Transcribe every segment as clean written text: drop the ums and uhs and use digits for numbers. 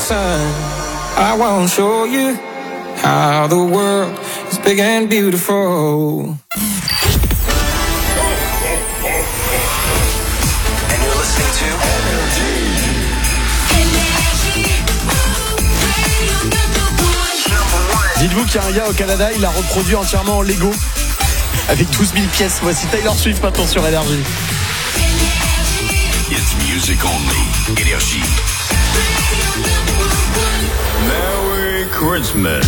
listen, I won't show you how the world is big and beautiful. And you're listening to Dites-vous qu'il y a un gars au Canada, il a reproduit entièrement en Lego avec 12 000 pièces. Voici Taylor Swift maintenant sur Énergie. It's music only. Énergie. Merry Christmas.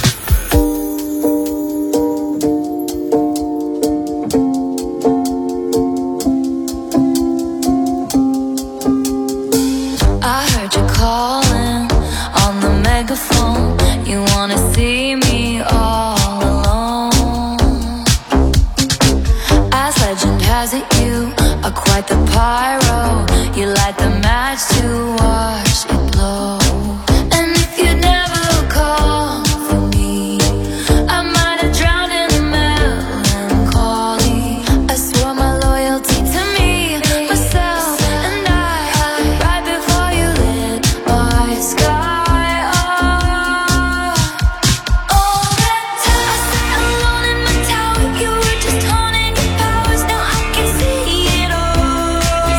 I heard you calling on the megaphone. You wanna see me all alone. As legend has it, you are quite the pyro. You light the match to watch it blow. And if you'd never call for me, I might have drowned in the melancholy. I swore my loyalty to me, myself, and I, right before you lit my sky up. All that time I sat alone in my tower, you were just honing your powers. Now I can see it all.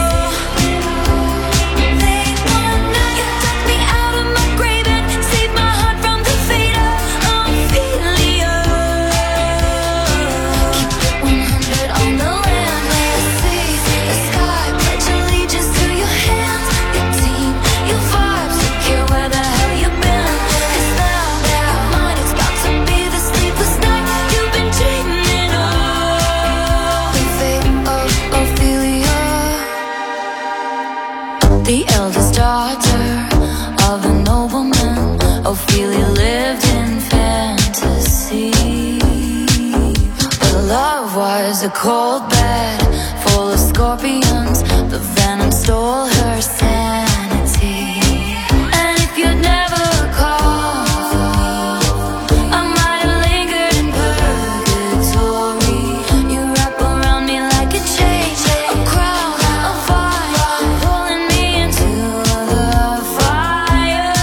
Late one night, you took me out of my grave and saved my heart from the fate of Ophelia. Keep it 100 on the land, lay a sea, the sky, pledge allegiance to your hands, your team, your vibes, don't care where the hell you've been. 'Cause now mine is about to be the sleepless night you've been dreaming of. The fate of Ophelia, the eldest daughter of a nobleman. Ophelia lived in fantasy, but love was a cold bed full of scorpions. The venom stole her sanity. And if you'd never called for me, I might have lingered in purgatory. You wrap around me like a chain, a crown, a fire, pulling me into the fire.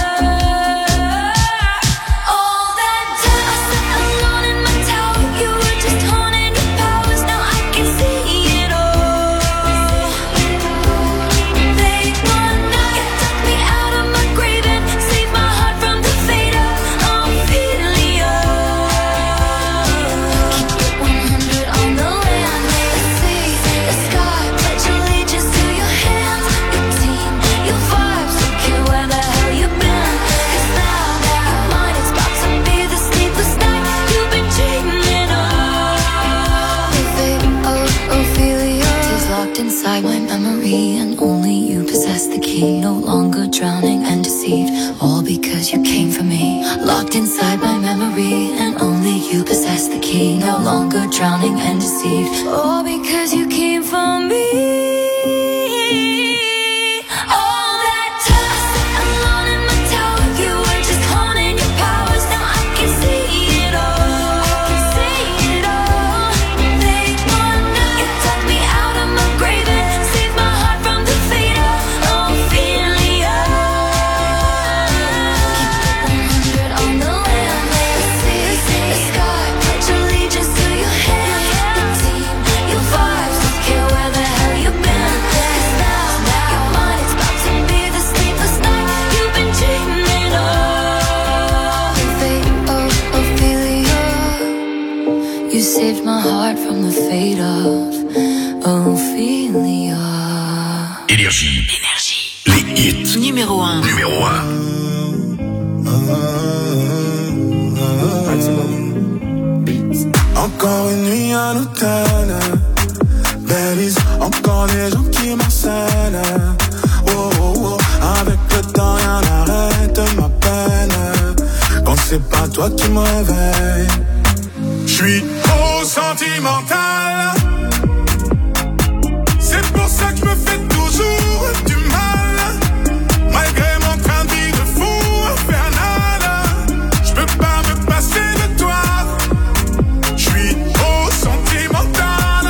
All that time I sat alone in my tower, you were just honing your powers. Now I can see it all. Late one night, you took me out of my grave and saved my heart from the fate of Ophelia. Keep it 100 on the land, lay a sea, the sky, pledge allegiance to your hands, your team, your vibes, don't care where the hell you've been. 'Cause now mine is about to be the sleepless night you've been dreaming of. The fate of Ophelia is locked inside my memory, and only you possess the key. No longer drowning and deceived, all because you came for me. Locked inside my memory, and only you possess the key. No longer drowning and deceived, all because you came for me. All that time I sat alone in my tower, you were just honing your powers. Now I can see it all. See it all. Late one night, you took me out of my grave and saved my heart from the fate of Ophelia. Keep it 100 on the land, lay a sea, the sky, pledge allegiance to your hands, your team, your vibes, don't care where the hell you've been. 'Cause now your mind is about to be the sleepless night you've been dreaming of. The fate of Ophelia, you saved my heart from the fate of Ophelia. Énergie. Les hits. Numéro 1. Numéro 1. Encore une nuit à l'hôtel, Belize, encore des gens qui m'enseignent. Oh, oh, oh. Avec le temps rien n'arrête ma peine. Quand c'est pas toi qui me réveille, j'suis trop sentimental. C'est pour ça que j'me fais toujours du mal. Malgré mon train de vie de fou infernal, j'peux pas me passer de toi. J'suis trop sentimental.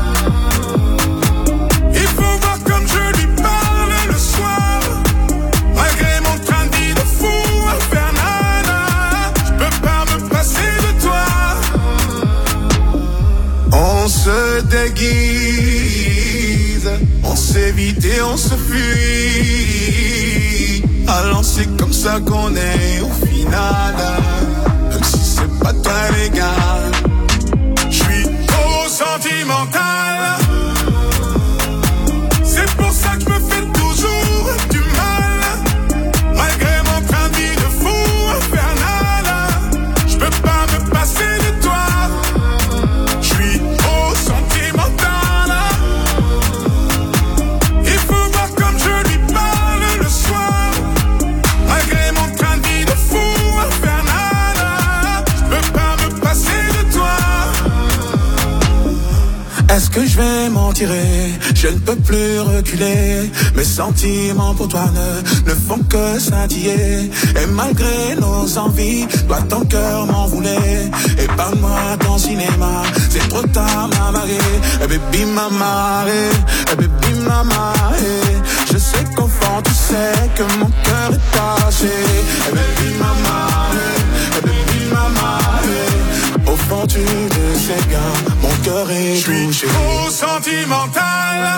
Il faut voir comme je lui parle le soir. Malgré mon train de vie de fou déguise, on s'évite et on se fuit. Alors c'est comme ça qu'on est au final, même si c'est pas très légal. J'suis trop sentimental, c'est pour ça que je me fais toujours du mal. Malgré mon train de vie de fou infernal, je peux pas me passer de toi. J'suis trop sentimental, il faut voir comme je lui parle le soir. Malgré mon train de vie de fou infernal, je peux pas me passer de toi. Est-ce que je vais m'en tirer? Je ne peux plus reculer. Mes sentiments pour toi ne font que scintiller. Et malgré nos envies, toi ton cœur m'en voulait. Épargne-moi ton cinéma, c'est trop tard ma marée. Eh baby mama, eh baby mama, je sais qu'au fond tu sais que mon cœur est passé. Eh baby mama, eh baby mama, au fond tu le sais bien, mon cœur est touché. J'suis trop sentimental,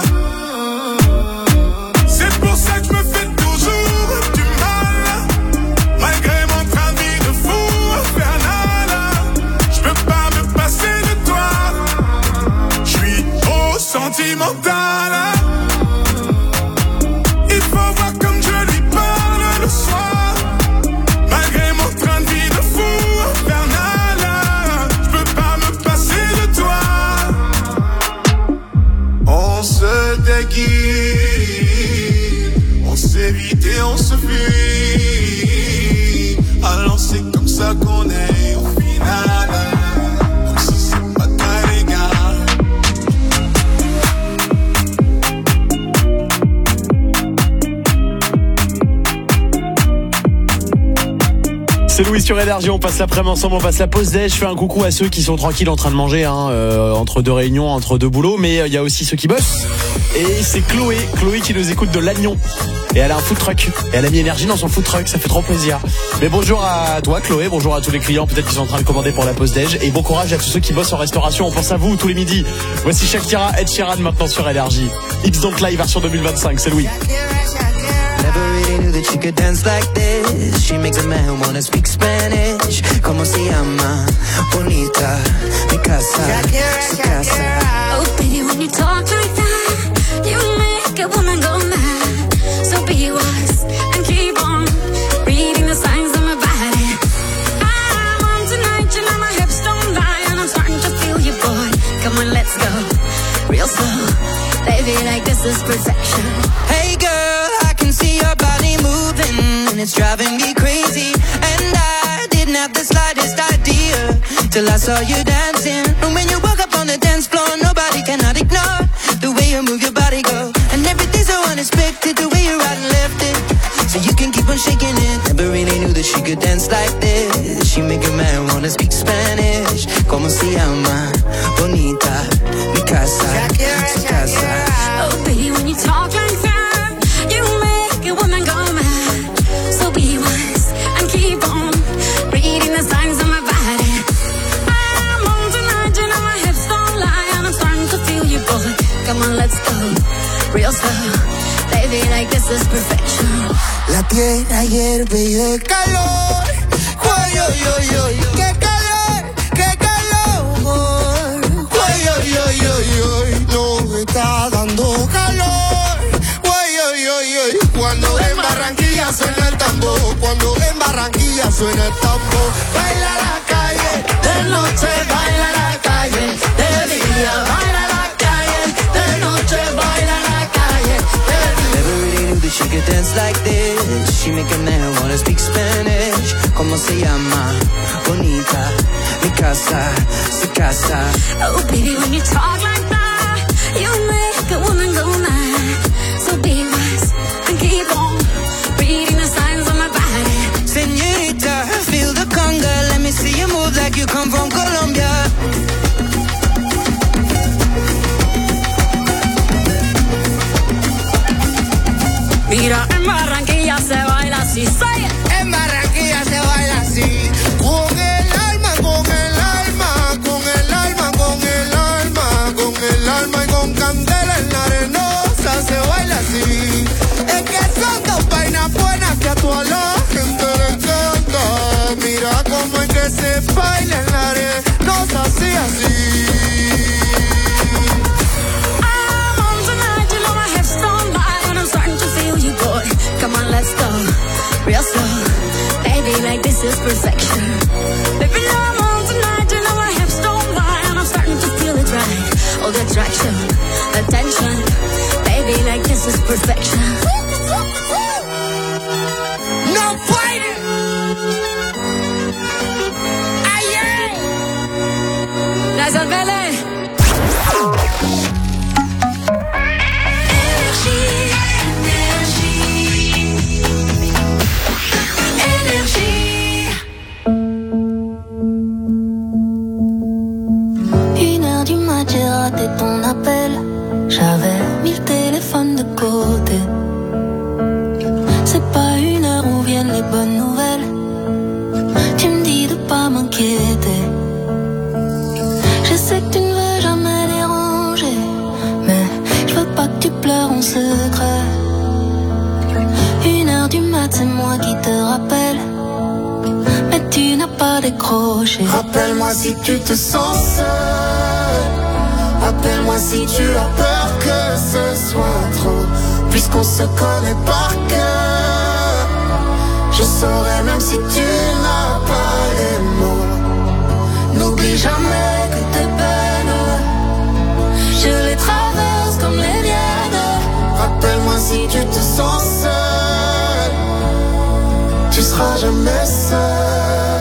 c'est pour ça que je me fais toujours du mal. Malgré mon train de vie de fou infernal, je peux pas me passer de toi. J'suis trop sentimental, il faut voir comme je lui parle le soir. Malgré mon train de vie de fou infernal, je peux pas me passer de toi. On se déguise, on s'évite et on se fuit. Alors c'est comme ça qu'on est au final, même si c'est pas très légal. C'est Louis sur Énergie, on passe l'après-midi ensemble, on passe la pause déj. Je fais un coucou à ceux qui sont tranquilles en train de manger, entre deux réunions, entre deux boulots, mais il y a aussi ceux qui bossent. Et c'est Chloé qui nous écoute de Lannion. Et elle a un food truck. Et elle a mis Énergie dans son food truck, ça fait trop plaisir. Mais bonjour à toi Chloé, bonjour à tous les clients, peut-être qu'ils sont en train de commander pour la pause déj. Et bon courage à tous ceux qui bossent en restauration, on pense à vous tous les midis. Voici Shakira, Ed Sheeran maintenant sur Énergie. Hips Don't Lie version 2025, c'est Louis. Never really knew that she could dance like this. She makes a man wanna speak Spanish. Como se llama? Bonita, mi casa, su casa. Oh, baby, when you talk like that, you make a woman go mad. So be wise and keep on reading the signs of my body. I'm on tonight, you know my hips don't lie, and I'm starting to feel you, boy. Come on, let's go real slow, baby, like this is perfection. Hey girl, I can see your body moving, and it's driving me crazy. And I didn't have the slightest idea till I saw you dancing. And when you walk up on the dance floor, nobody cannot ignore the way you move your body, girl. And everything's so unexpected, the way you right and left it, so you can keep on shaking it. Never really knew that she could dance like this. She make a man wanna speak Spanish. Como se llama? Bonita, mi casa, su casa. Oh, baby, when you talk like that, you make a woman go mad. So be wise and keep on reading the signs of my body. I'm on tonight, you know my hips don't lie, and I'm starting to feel you, boy. Come on, let's go real slow, baby, like this is perfection. La tierra hierve y de calor. Ay, ay, ay, ay, qué calor, qué calor. Ay, ay, ay, ay, ay, no me está dando calor. Ay, ay, ay, ay, cuando en Barranquilla suena el tambor, cuando en Barranquilla suena el tambor. Baila la calle, de noche baila la calle, de día baila la calle, de noche baila la calle, de día. Never really knew that she could dance like this. She make a man wanna speak Spanish. Como se llama? Bonita, mi casa, su casa. Oh, baby, when you talk like that, you make a woman go mad. So be wise and keep on reading the signs of my body. Señorita, feel the conga. Let me see you move like you come from Colombia. Mira, en Barranquilla se baila así, say it. En Barranquilla se baila así. Con el alma, con el alma, con el alma, con el alma, con el alma. real slow. Baby, like this is perfection. Baby, now I'm on tonight, you know my hips don't lie, and I'm starting to feel it right. All the attraction, attention. Baby, like this is perfection. No fighting. Aye. That's a belly. J'ai raté ton appel, j'avais mis le téléphone de côté. C'est pas une heure où viennent les bonnes nouvelles. Tu me dis de pas m'inquiéter. Je sais que tu ne veux jamais déranger, mais je veux pas que tu pleures en secret. 1h du mat, c'est moi qui te rappelle, mais tu n'as pas décroché. Rappelle-moi si tu te sens seul. Appelle-moi si tu as peur que ce soit trop. Puisqu'on se connaît par cœur, je saurai même si tu n'as pas les mots. N'oublie jamais que tes peines, je les traverse comme les miennes. Rappelle-moi si tu te sens seul, tu seras jamais seul.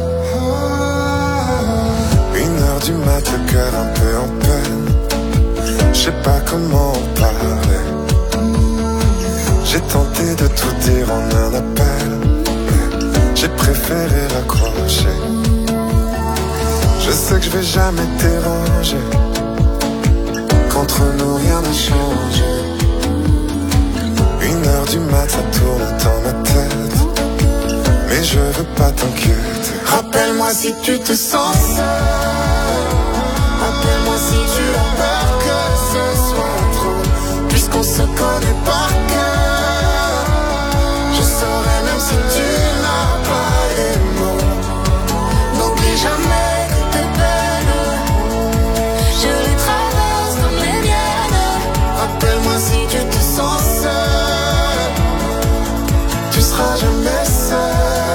1h du mat, le cœur un peu en peine. Je sais pas comment en parler. J'ai tenté de tout dire en un appel, mais j'ai préféré raccrocher. Je sais que je vais jamais te déranger, qu'entre nous rien n'a changé. 1h du mat, ça tourne dans ma tête, mais je veux pas t'inquiéter. Rappelle-moi si tu te sens seul. Appelle-moi si tu as peur que ce soit trop. Puisqu'on se connaît par cœur, je saurai même si tu n'as pas les mots. N'oublie jamais que tes peines, je les traverse comme les miennes. Rappelle-moi si tu te sens seul, tu seras jamais seul.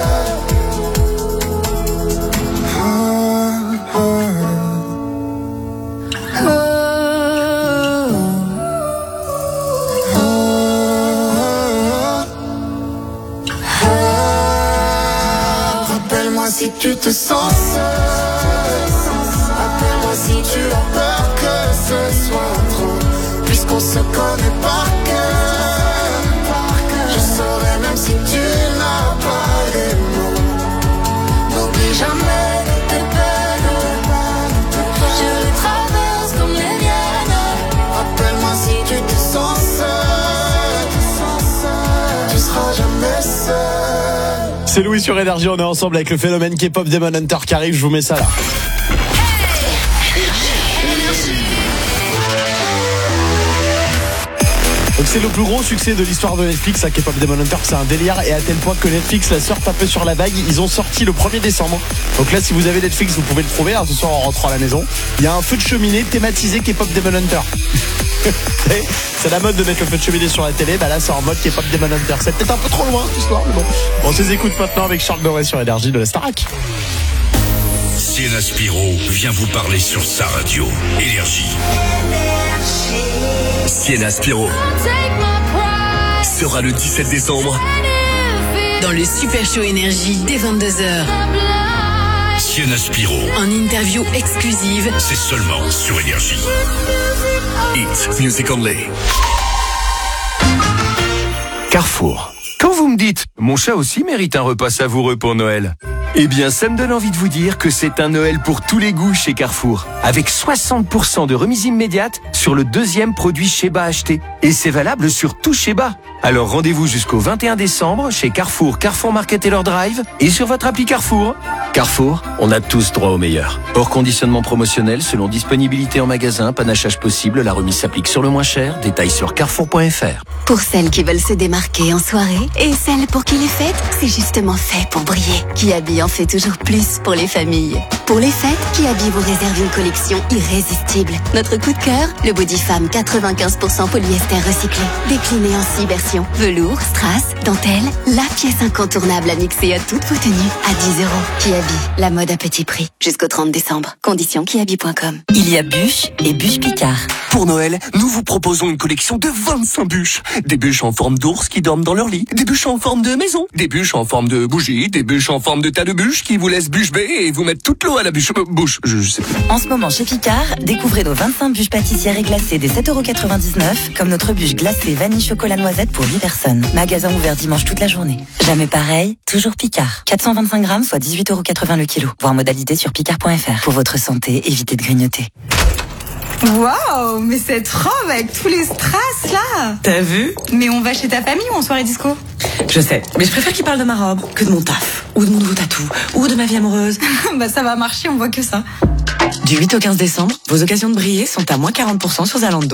Si tu te sens seul, appelle-moi si tu as peur que ce soit trop. Puisqu'on se connaît par cœur, je saurai même si tu n'as pas les mots. N'oublie jamais que tes peines, je les traverse comme les miennes. Rappelle-moi si tu te sens seul, tu seras jamais seul. C'est Louis sur Énergie, on est ensemble avec le phénomène K-pop Demon Hunter qui arrive, je vous mets ça là. Donc c'est le plus gros succès de l'histoire de Netflix, à K-pop Demon Hunter, c'est un délire, et à tel point que Netflix la surfe un peu sur la vague. Ils ont sorti le 1er décembre. Donc là, si vous avez Netflix, vous pouvez le trouver, hein, ce soir en rentrant à la maison. Il y a un feu de cheminée thématisé K-pop Demon Hunter. C'est la mode de mettre le feu de cheminée sur la télé, bah là c'est en mode K-pop Demon Hunter. C'est peut-être un peu trop loin ce soir, mais bon. On se les écoute maintenant avec Charles Doré sur Énergie de la Starac. Sienna Spiro vient vous parler sur sa radio. Énergie. Sienna Spiro sera le 17 décembre dans le Super Show Énergie dès 22h. Sienna Spiro En interview exclusive, c'est seulement sur Énergie. It's music only. Carrefour. Quand vous me dites « Mon chat aussi mérite un repas savoureux pour Noël », eh bien, ça me donne envie de vous dire que c'est un Noël pour tous les goûts chez Carrefour. Avec 60% de remise immédiate sur le deuxième produit Sheba acheté. Et c'est valable sur tout Sheba. Alors rendez-vous jusqu'au 21 décembre chez Carrefour, Carrefour Market et leur Drive et sur votre appli Carrefour. Carrefour, on a tous droit au meilleur. Hors conditionnement promotionnel, selon disponibilité en magasin, panachage possible, la remise s'applique sur le moins cher. Détails sur carrefour.fr. Pour celles qui veulent se démarquer en soirée et celles pour qui les fêtes, c'est justement fait pour briller. Kiabi en fait toujours plus pour les familles. Pour les fêtes, Kiabi vous réserve une collection irrésistible. Notre coup de cœur, le Body Femme 95% polyester recyclé. Décliné en 6 versions. Velours, strass, dentelle, la pièce incontournable à mixer à toutes vos tenues à 10 €. Kiabi, la mode à petit prix. Jusqu'au 30 décembre. Conditions kiabi.com. Il y a Bûche et Bûche Picard. Pour Noël, nous vous proposons une collection de 25 bûches. Des bûches en forme d'ours qui dorment dans leur lit. Des bûches en forme de maison. Des bûches en forme de bougie. Des bûches en forme de tas de bûches qui vous laissent bûche bée et vous mettent toute l'eau à la bouche. Je sais plus. En ce moment chez Picard, découvrez nos 25 bûches pâtissières et glacées des 7,99 €, comme notre bûche glacée vanille chocolat noisette pour 8 personnes. Magasin ouvert dimanche toute la journée. Jamais pareil, toujours Picard. 425 grammes, soit 18,80 € le kilo. Voir modalité sur picard.fr. Pour votre santé, évitez de grignoter. Waouh, mais cette robe avec tous les strass là. T'as vu? Mais on va chez ta famille ou en soirée disco? Je sais, mais je préfère qu'il parle de ma robe que de mon taf, ou de mon nouveau tatou, ou de ma vie amoureuse. Bah ça va marcher, on voit que ça. Du 8 au 15 décembre, vos occasions de briller sont à moins 40% sur Zalando.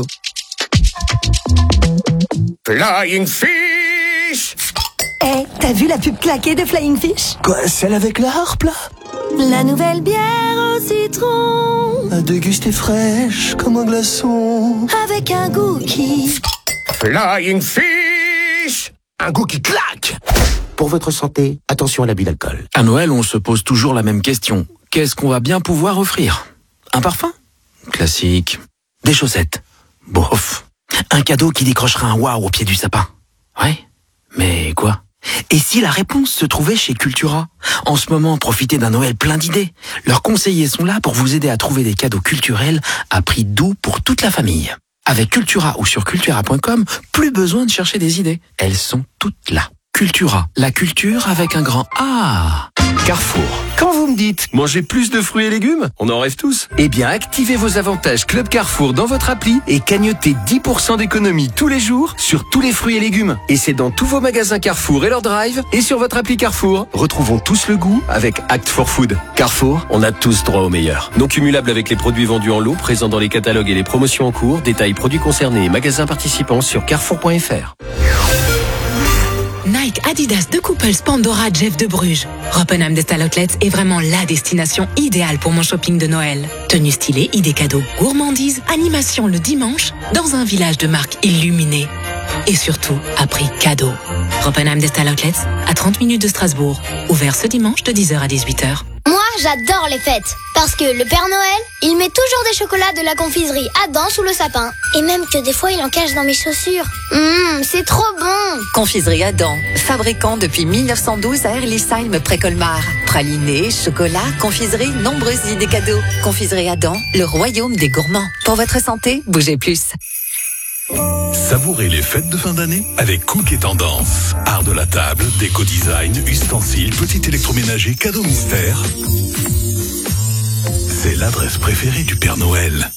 Flying Fish. Eh, t'as vu la pub claquée de Flying Fish? Quoi, celle avec la harpe là? La nouvelle bière au citron, à déguster fraîche comme un glaçon, avec un goût qui... Flying Fish. Un goût qui claque. Pour votre santé, attention à l'abus d'alcool. À Noël, on se pose toujours la même question. Qu'est-ce qu'on va bien pouvoir offrir? Un parfum? Classique. Des chaussettes? Bof. Un cadeau qui décrochera un waouh au pied du sapin? Ouais. Mais quoi? Et si la réponse se trouvait chez Cultura? En ce moment, profitez d'un Noël plein d'idées. Leurs conseillers sont là pour vous aider à trouver des cadeaux culturels à prix doux pour toute la famille. Avec Cultura ou sur cultura.com, plus besoin de chercher des idées. Elles sont toutes là. Cultura, la culture avec un grand A. Carrefour. Quand vous me dites manger plus de fruits et légumes, on en rêve tous. Eh bien, activez vos avantages Club Carrefour dans votre appli et cagnotez 10% d'économie tous les jours sur tous les fruits et légumes. Et c'est dans tous vos magasins Carrefour et leur drive et sur votre appli Carrefour. Retrouvons tous le goût avec Act for Food. Carrefour, on a tous droit au meilleur. Non cumulable avec les produits vendus en lot, présents dans les catalogues et les promotions en cours. Détails produits concernés et magasins participants sur carrefour.fr. Nike, Adidas, De Couples, Pandora, Jeff de Bruges. Ropenham Destal Outlets est vraiment la destination idéale pour mon shopping de Noël. Tenues stylées, idées cadeaux, gourmandises, animation le dimanche dans un village de marque illuminé. Et surtout, à prix cadeau. Ropenham Destal Outlets, à 30 minutes de Strasbourg. Ouvert ce dimanche de 10h à 18h. Moi, j'adore les fêtes. Parce que le Père Noël, il met toujours des chocolats de la confiserie Adam sous le sapin. Et même que des fois, il en cache dans mes chaussures. C'est trop bon. Confiserie Adam, fabricant depuis 1912 à Erlisheim, près Colmar. Pralinés, chocolat, confiserie, nombreuses idées cadeaux. Confiserie Adam, le royaume des gourmands. Pour votre santé, bougez plus. Savourez les fêtes de fin d'année avec Cook et Tendance. Art de la table, déco-design, ustensiles, petit électroménager, cadeaux mystères. C'est l'adresse préférée du Père Noël.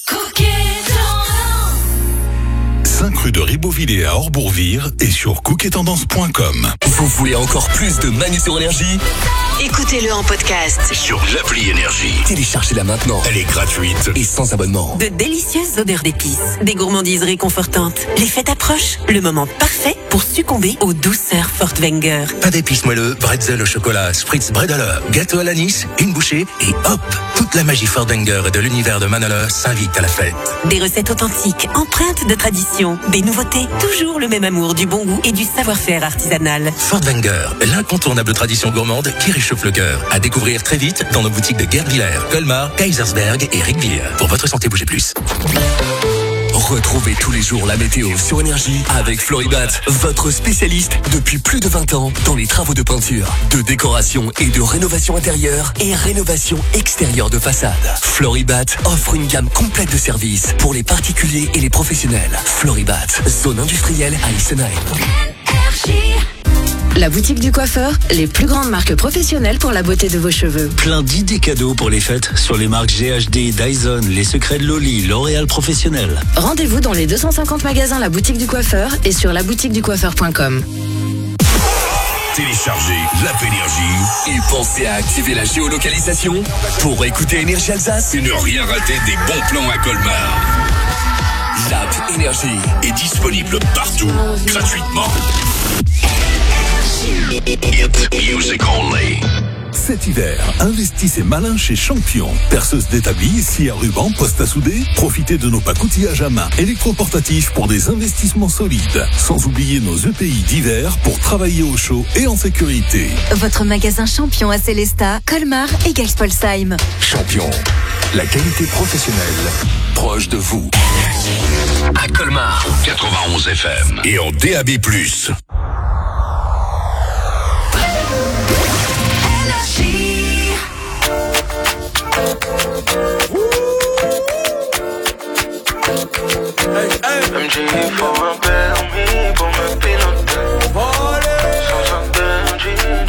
5 rue de Ribeauvillé à Orbourvire et sur cookettendance.com. Vous voulez encore plus de Manu sur Énergie? Écoutez-le en podcast. Sur l'appli Énergie. Téléchargez-la maintenant. Elle est gratuite et sans abonnement. De délicieuses odeurs d'épices, des gourmandises réconfortantes. Les fêtes approchent, le moment parfait pour succomber aux douceurs Furtwängler. Pas d'épices moelleux, bretzel au chocolat, spritz bredele, gâteau à l'anis, une bouchée et hop, toute la magie Furtwängler et de l'univers de Manolo s'invite à la fête. Des recettes authentiques, empreintes de tradition, des nouveautés, toujours le même amour du bon goût et du savoir-faire artisanal. Furtwängler, l'incontournable tradition gourmande qui réchauffe le cœur. À découvrir très vite dans nos boutiques de Guervillers, Colmar, Kaisersberg et Rickville. Pour votre santé, bougez plus. Retrouvez tous les jours la météo sur Énergie avec Floribat, votre spécialiste depuis plus de 20 ans dans les travaux de peinture, de décoration et de rénovation intérieure et rénovation extérieure de façade. Floribat offre une gamme complète de services pour les particuliers et les professionnels. Floribat, zone industrielle à Isenheim. La boutique du coiffeur, les plus grandes marques professionnelles pour la beauté de vos cheveux. Plein d'idées cadeaux pour les fêtes sur les marques GHD, Dyson, Les Secrets de Loli, L'Oréal Professionnel. Rendez-vous dans les 250 magasins La Boutique du Coiffeur et sur laboutiqueducoiffeur.com. Téléchargez l'app Énergie et pensez à activer la géolocalisation pour écouter Énergie Alsace et ne rien rater des bons plans à Colmar. L'app Énergie est disponible partout, gratuitement. It's music only. Cet hiver, investissez malin chez Champion. Perceuse d'établi, scie à ruban, poste à souder. Profitez de nos packs outillages à main électroportatifs pour des investissements solides. Sans oublier nos EPI d'hiver pour travailler au chaud et en sécurité. Votre magasin Champion à Célestat, Colmar et Geilspolsheim. Champion, la qualité professionnelle proche de vous. À Colmar, 91 FM et en DAB+. MJ faut un permis pour me piloter. Sans interdit,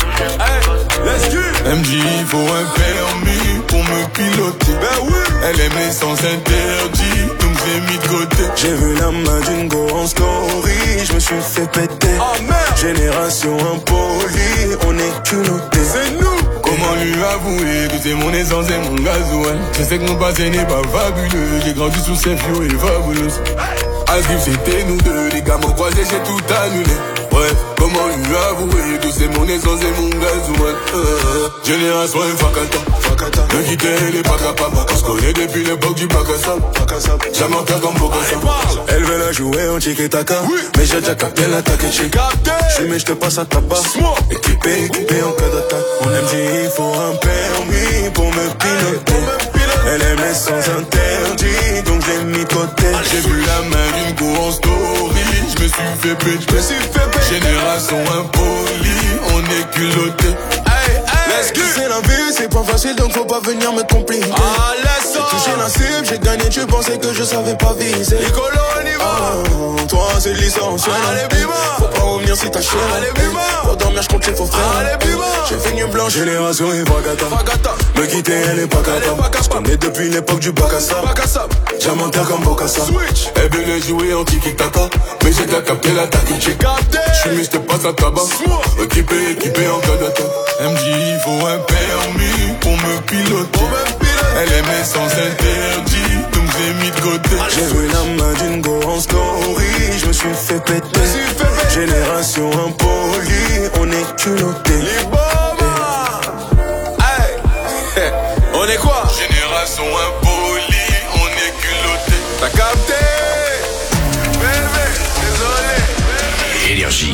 MJ faut un permis pour me piloter. Ben oui. Elle aime les sens interdits, donc j'ai mis de côté. J'ai vu la main d'une go en story, je me suis fait péter. Oh merde. Génération impolie, on est culottés. C'est nous. Comment lui avouer que c'est mon essence et mon gasoil. Je sais que mon passé n'est pas fabuleux. J'ai grandi sous ces fio et fabuleuse. Asgrif c'était nous deux, les gars m'ont croisé, j'ai tout annulé. Bref, comment lui avouer que c'est mon essence et mon gasoil. Génération Fakata, ne quitter elle est pas capable. On se connaît depuis l'époque du bac à sable. Jamais en terre comme Bokassa. Elle veut la jouer en tiki-taka, oui. Mais j'ai déjà capté l'attaque et j'ai capté. J'suis mais j'te passe à tabac. Équipé en cas d'attaque. On MJ il faut un permis pour me piloter. Elle aime les sans interdit, donc j'ai mis de côté. J'ai vu la main d'une go en story, je me suis fait péter. Génération impolie, on est culotté. C'est la vie, c'est pas facile donc faut pas venir me compliquer. J'ai touché la cible, j'ai gagné, tu pensais que je savais pas viser. Toi c'est licencié. Faut pas revenir si t'as cher. Pour dormir j'compte les faux frères. J'ai fait une blanche. Génération Fakata. Me quitter elle est pas capable. J'connais depuis l'époque du bac à sable. Jamais en terre comme Bokassa. Elle venait jouer en tiki-taka, mais j'ai déjà capté l'attaque. J'ai capté. J'suis mais j'te passe à tabac. Équipé en cas d'attaque. MJ il faut un permis pour me piloter. Elle aimait sans interdit, donc j'ai mis de côté. J'ai vu la main d'une go en story, je me suis fait péter. Génération impolie, on est culottés. Les bombes. Hey. On est quoi? Génération impolie, on est culottés. T'as capté? Bébé, désolé. Énergie.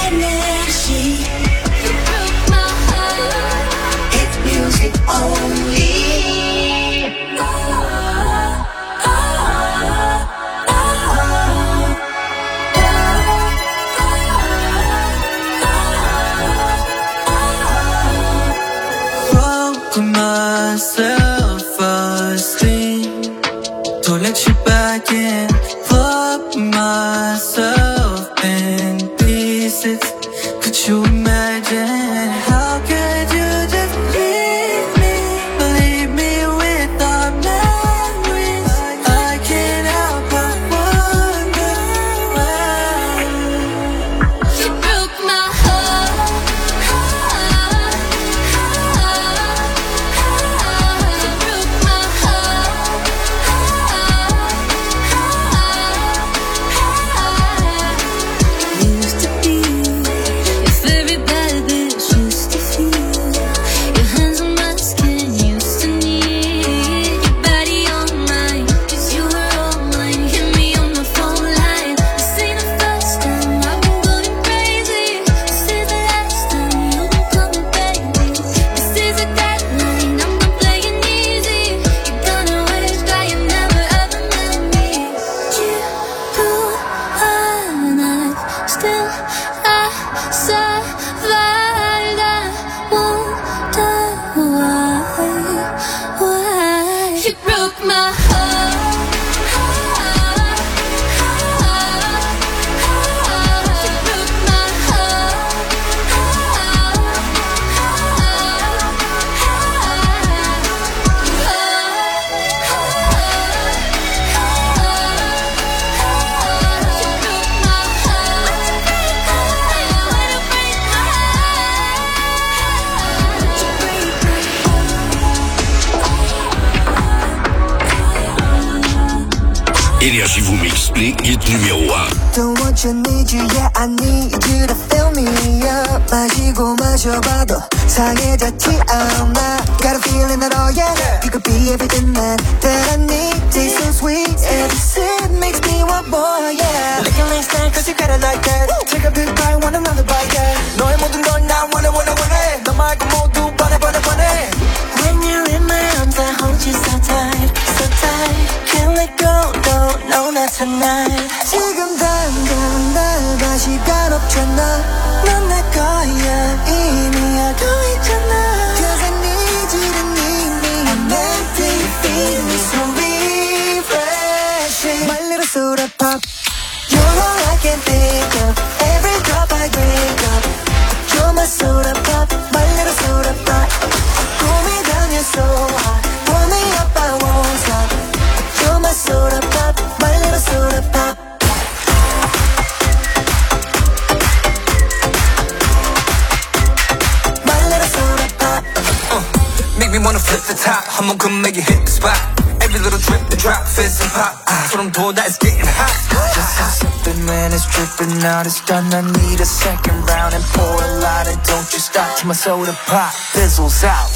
Myself asleep. Don't let you back in. Fuck myself in pieces. Could you imagine? How could you just leave me with our memories? I can't help but wonder why. You broke my heart. Used to be your very bad bitch, used to feel your hands on my skin, used to need your body on mine, 'cause you were all mine. Hit me on the phone line. This ain't the first time I've been going crazy. This is the last time you'll be coming, baby. This is a deadline, I'm not playing easy. You're gonna wish that you never ever met me. You and I still survived. I wonder why you broke my heart. You broke my Énergie vous mix, les hits numéro 1. Don't want you, need you, yeah I need you to fill me up. 마시고 마셔봐도 상해졌지 않아. Got a feeling that oh yeah, you could be everything that I need. Taste so sweet, every sip makes me want more, yeah. Licking like snack, cause you got it like that. Take a big bite, want another bite, yeah. 너의 모든 걸 나 원해. 너 말고 모두 번해. When you're in my arms, I hold you so tight, so tight. Can't let go, no, not tonight. 지금 당장 날 봐, 시간 없잖아. 넌 내 거야, 이미 알고 있잖아. Cause I need you to need me. I'm empty, you feed me so refreshing. My little soda pop. You're all I can think of. Every drop I drink up. You're my soda pop, my little soda pop. Cool me down, you're so hot. Pour me up, I won't stop. You're my soda pop, my little soda pop. My little soda pop. Make me wanna flip the top. 한번 come make you hit the spot. Every little drip and drop, fizz and pop. 소름 돋아, it's getting hot. Just sipping, man, it's dripping out. It's done, I need a second round. And pour a lot and don't you stop till my soda pop fizzles out.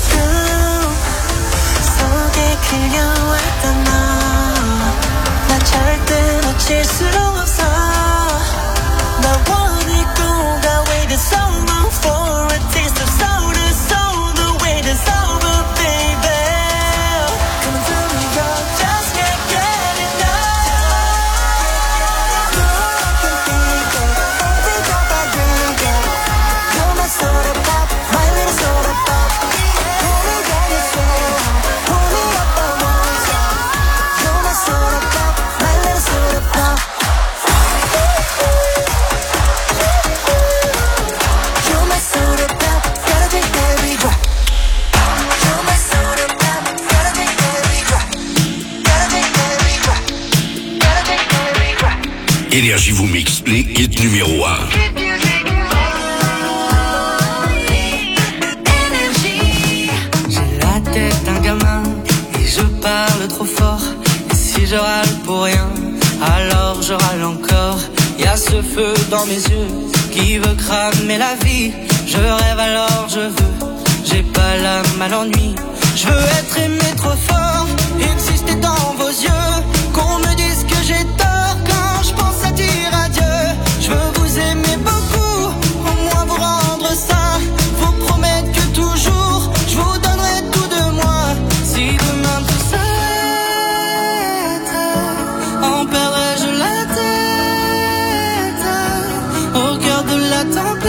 속에 그려왔던 너. 나 절대 놓칠 수 없어. 나 원했고 가 waited so long for a taste of soda. So the wait is over, baby. Come through me, girl, just can't get enough. All I can think of, every drop I drink of. You're my soda pop, my little soda pop. Pull me down, you're so hot. Pull me up, I won't stop. You're my soda pop, my little soda pop. You're my soda pop, gotta drink every drop. You're my soda pop, gotta drink every drop. Gotta drink every drop. Gotta drink every drop. Énergie vous mix, les hits numéro 1. J'ai la tête d'un gamin et je parle trop fort. Et si je râle pour rien, alors je râle encore. Y'a ce feu dans mes yeux qui veut cramer la vie. Je rêve alors je veux, j'ai pas l'âme à l'ennui. Je veux être aimé trop fort, exister dans vos yeux. Qu'on me dise que j'ai tort quand je pense à dire adieu. Je veux vous aimer beaucoup, au moins vous rendre ça. Vous promettre que toujours je vous donnerai tout de moi. Si demain tout s'arrête, en perdrais-je la tête au cœur de la tempête.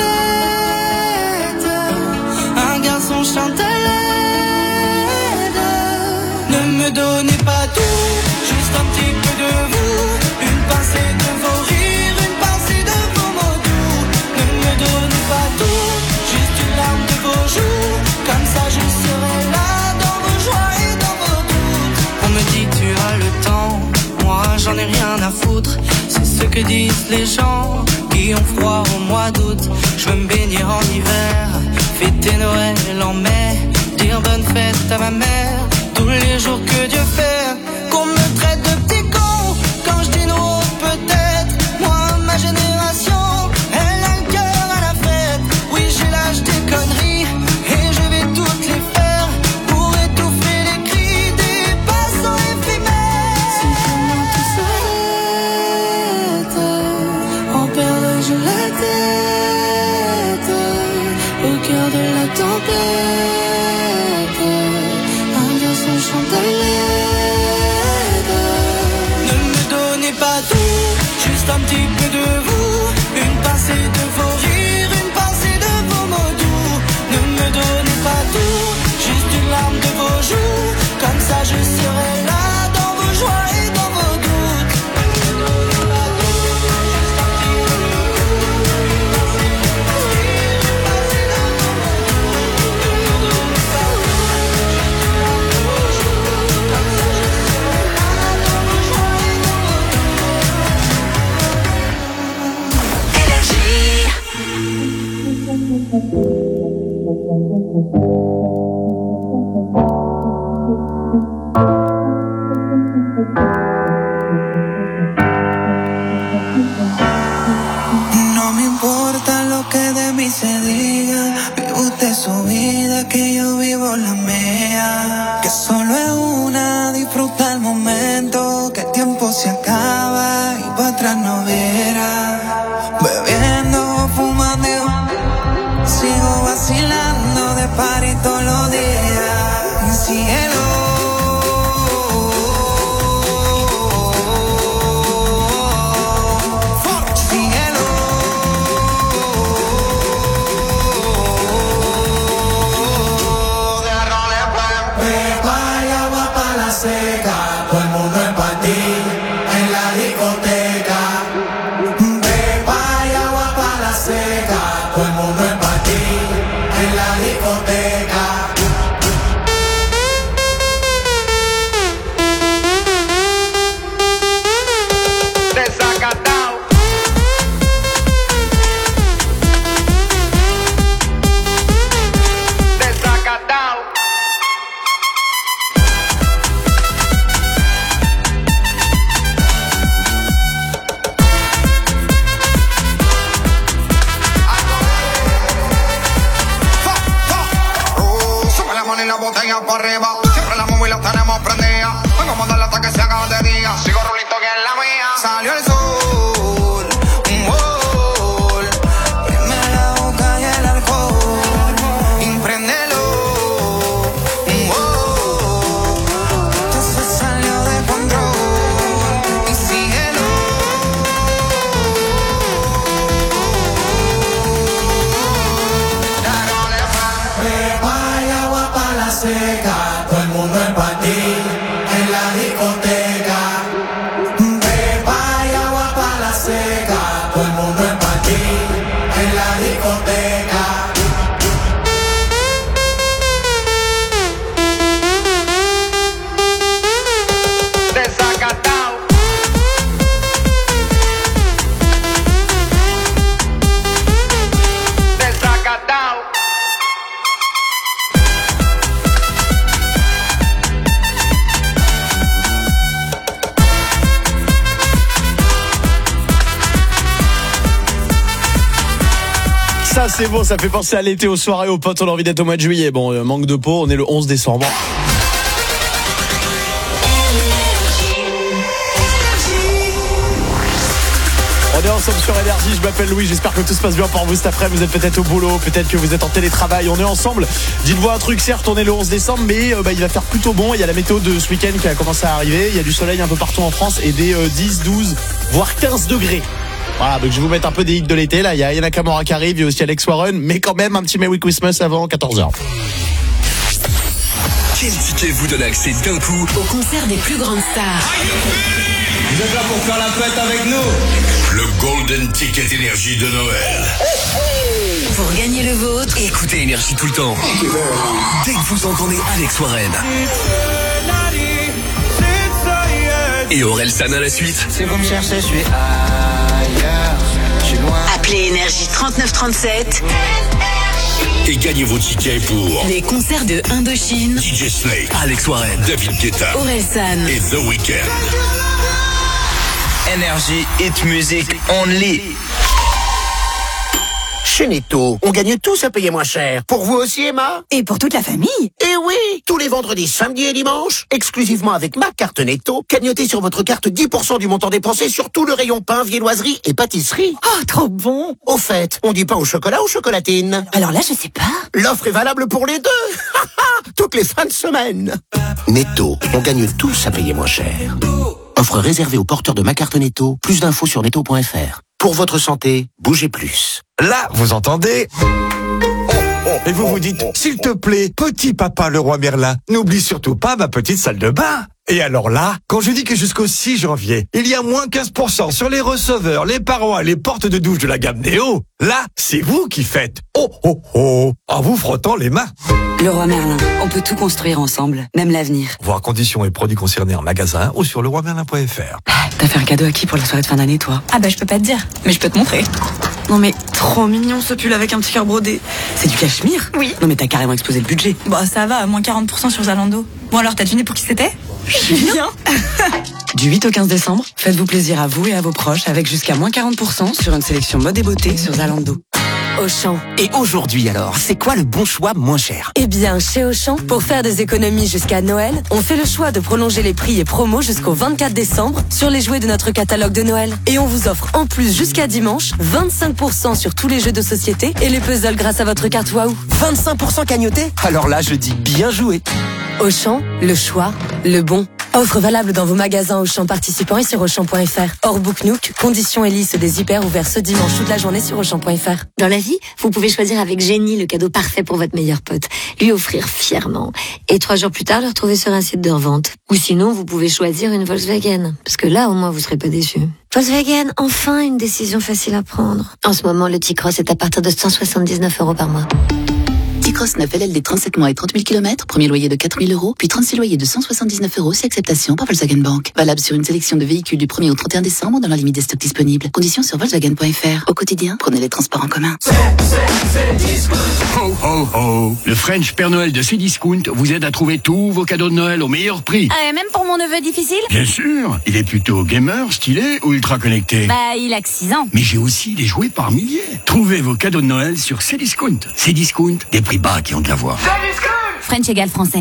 Un garçon chante à l'aide. Ne me donnez pas tout, juste un petit peu de vous. Une pincée de vos rires, une pincée de vos mots doux. Ne me donnez pas tout, juste une larme de vos joues. Comme ça je serai là dans vos joies et dans vos doutes. On me dit tu as le temps, moi j'en ai rien à foutre. C'est ce que disent les gens qui ont froid au mois d'août. Je veux me baigner en hiver, fêter Noël en mai, dire bonne fête à ma mère tous les jours que Dieu fait. Qu'on me traite de petit con quand je dis non, peut-être. Moi, ma génération, elle a le cœur à la fête. Oui, j'ai l'âge des conneries et je vais toutes les faire pour étouffer les cris des passants éphémères. Si demain tout s'arrête, en perdrais-je la tête au cœur de la tempête. Un garçon chante à l'aide. Ne me donnez pas tout, juste un petit peu de vous. Une pincée de vos rires, une pincée de vos mots doux. Ne me donnez pas tout, juste une larme de vos joues. Comme ça je serai là dans vos joies et dans vos doutes. Ne me donnez pas tout, juste un petit peu de vous. Une pincée de vos rires, une pincée de vos mots doux. Ne me donnez pas tout, juste une larme de vos joues. Comme ça je serai là dans vos joies et dans vos doutes. Énergie. su vida, que yo vivo la mía. Que solo es una, disfruta el momento, que el tiempo se acaba y para atrás no verá. Bebiendo, fumando, sigo vacilando de party todos los días. Cielo. Ça c'est bon, ça fait penser à l'été, aux soirées, aux potes, on a envie d'être au mois de juillet. Bon, manque de peau, on est le 11 décembre. On est ensemble sur Énergie, je m'appelle Louis, j'espère que tout se passe bien pour vous cet après-midi. Vous êtes peut-être au boulot, peut-être que vous êtes en télétravail, on est ensemble. Dites-vous un truc, certes on est le 11 décembre, mais il va faire plutôt bon. Il y a la météo de ce week-end qui a commencé à arriver, il y a du soleil un peu partout en France et des 10, 12, voire 15 degrés. Voilà, donc je vais vous mettre un peu des hits de l'été. Là, il y a Yana Kamora qui arrive, il y a aussi Alex Warren, mais quand même un petit Merry Christmas avant 14h. Quel ticket vous donne accès d'un coup au concert des plus grandes stars? Vous êtes là pour faire la fête avec nous? Le Golden Ticket Énergie de Noël. Pour gagner le vôtre, écoutez Énergie tout le temps. Dès que vous entendez Alex Warren et Orelsan à la suite. Si vous me cherchez, je suis ailleurs. Je suis loin. Appelez Énergie 3937 et gagnez vos tickets pour les concerts de Indochine, DJ Snake, Alex Warren, David Guetta, Orelsan et The Weeknd. Énergie Hit Music Only. Chez Netto, on gagne tous à payer moins cher. Pour vous aussi, Emma? Et pour toute la famille? Eh oui! Tous les vendredis, samedis et dimanches, exclusivement avec ma carte Netto, cagnotez sur votre carte 10% du montant dépensé sur tout le rayon pain, viennoiserie et pâtisserie. Oh, trop bon! Au fait, on dit pain au chocolat ou chocolatine? Alors là, je sais pas. L'offre est valable pour les deux! Toutes les fins de semaine. Netto, on gagne tous à payer moins cher. Offre réservée aux porteurs de ma carte Netto. Plus d'infos sur netto.fr. Pour votre santé, bougez plus. Là, vous entendez? Et vous vous dites, s'il te plaît, petit papa le roi Merlin, n'oublie surtout pas ma petite salle de bain. Et alors là, quand je dis que jusqu'au 6 janvier, il y a moins 15% sur les receveurs, les parois et les portes de douche de la gamme Néo, là, c'est vous qui faites oh oh oh en vous frottant les mains. Le roi Merlin, on peut tout construire ensemble, même l'avenir. Voir conditions et produits concernés en magasin ou sur leroimerlin.fr. T'as fait un cadeau à qui pour la soirée de fin d'année, toi? Ah bah je peux pas te dire, mais je peux te montrer. Non mais trop mignon ce pull avec un petit cœur brodé. C'est du cachemire? Oui. Non mais t'as carrément explosé le budget. Bon ça va, moins 40% sur Zalando. Bon alors t'as deviné pour qui c'était? Julien. Du 8 au 15 décembre, faites-vous plaisir à vous et à vos proches avec jusqu'à moins 40% sur une sélection mode et beauté sur Zalando. Auchan. Et aujourd'hui alors, c'est quoi le bon choix moins cher? Eh bien, chez Auchan, pour faire des économies jusqu'à Noël, on fait le choix de prolonger les prix et promos jusqu'au 24 décembre sur les jouets de notre catalogue de Noël. Et on vous offre en plus jusqu'à dimanche 25% sur tous les jeux de société et les puzzles grâce à votre carte Waouh. 25% cagnoté? Alors là, je dis bien joué. Auchan, le choix, le bon. Offre valable dans vos magasins Auchan participants et sur Auchan.fr. Hors Book Nook, conditions et liste des hyper ouverts ce dimanche toute la journée sur Auchan.fr. Dans la vie, vous pouvez choisir avec génie le cadeau parfait pour votre meilleur pote. Lui offrir fièrement. Et 3 jours plus tard, le retrouver sur un site de revente. Ou sinon, vous pouvez choisir une Volkswagen. Parce que là, au moins, vous serez pas déçus. Volkswagen, enfin une décision facile à prendre. En ce moment, le T-Cross est à partir de 179 € par mois. T-Cross 9 LLD 37 mois et 30 000 km, premier loyer de 4 000 €, puis 36 loyers de 179 € si acceptation par Volkswagen Bank. Valable sur une sélection de véhicules du 1er au 31 décembre dans la limite des stocks disponibles. Conditions sur Volkswagen.fr. Au quotidien, prenez les transports en commun. Ho ho ho! Le French Père Noël de Cdiscount vous aide à trouver tous vos cadeaux de Noël au meilleur prix. Ah, et même pour mon neveu difficile? Bien sûr! Il est plutôt gamer, stylé ou ultra connecté? Bah, il a que 6 ans. Mais j'ai aussi des jouets par milliers. Trouvez vos cadeaux de Noël sur Cdiscount. Cdiscount, des prix bas qui ont de la voix. French égale français.